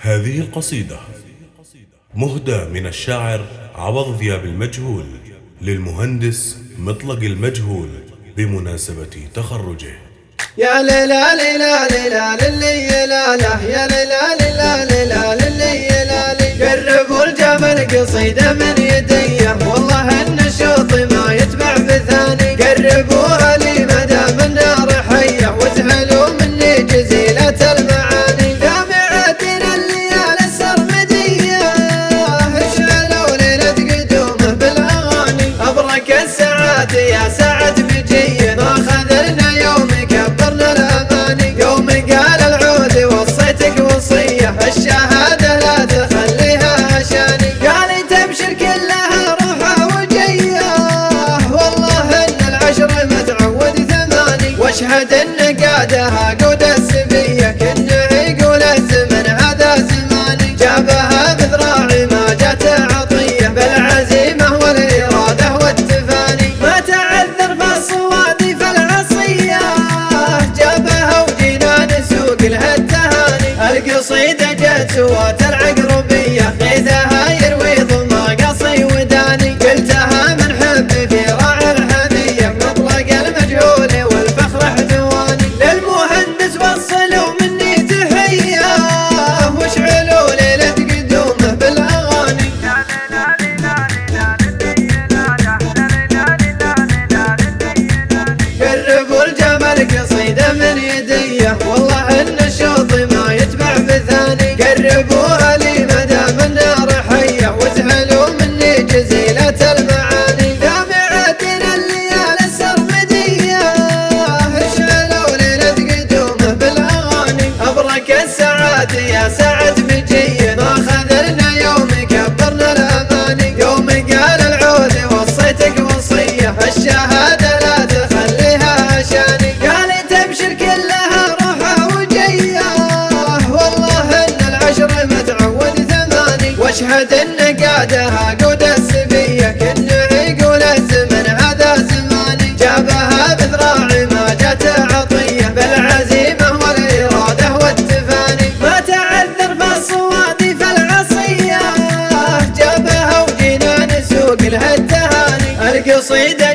هذه القصيدة مهدى من الشاعر عوض ذياب المجهول للمهندس مطلق المجهول بمناسبة تخرجه. يا ليلى ليلى ليلى للي لا لا يا ليلى ليلى ليلى للي لا لي قربوا الجمل قصيدة من يديه والله ان الشوط ما يتبع بثاني قربوها لي مدام النار حيه وازهلوا مني جزيلة المعاني جامعتنا الليالي السرمدية اشعلوا ليلة قدومه بالاغاني ابرك الساعات يا ساعة بجيه ما خذلنا يوم كبرنا الاماني يوم قال العود وصيتك وصيه الشهاده لا تخليها عشاني قال تبشر كلها روحه وجيه والله ان العشر متعود ثماني واشهد ان قادها قود السبيه كنه يقول الزمن هذا زماني جابها بذراعي ما جات عطيه بالعزيمه والاراده والتفاني ما تعذر في الصوادي فالعصيه جابها وجينا نسوق لها التهاني القصيده جت سوات العقربيه غيثها يروي ضم قصي وداني قلتها من حبي في راعي الحميه مطلق المجهول والفخر حذواني للمهندس وصلوا مني تحيه واشعلوا ليله قدومه بالاغاني قربوا الجمل قصيده من يديه والله ان الشوط ما يتبع بثاني قربوها لي مدام النار حيه وازهلوا مني جزيلة المعاني جامعتنا الليالي السرمدية اشعلوا ليلة قدومه بالاغاني ابرك الساعات يا ساعة بجيه ما خذلنا يوم كبرنا الاماني يوم قال العود وصيتك وصيه الشهاده لا تخليها عشاني قال تبشر كلها روحه وجيه والله ان العشر متعود ثماني واشهد ان قادها قود السبيه كنه يقول الزمن هذا زماني جابها بذراعي ما جات عطيه بالعزيمه والاراده والتفاني ما تعذر في الصوادي فالعصيه جابها وجينا نسوق لها التهاني القصيده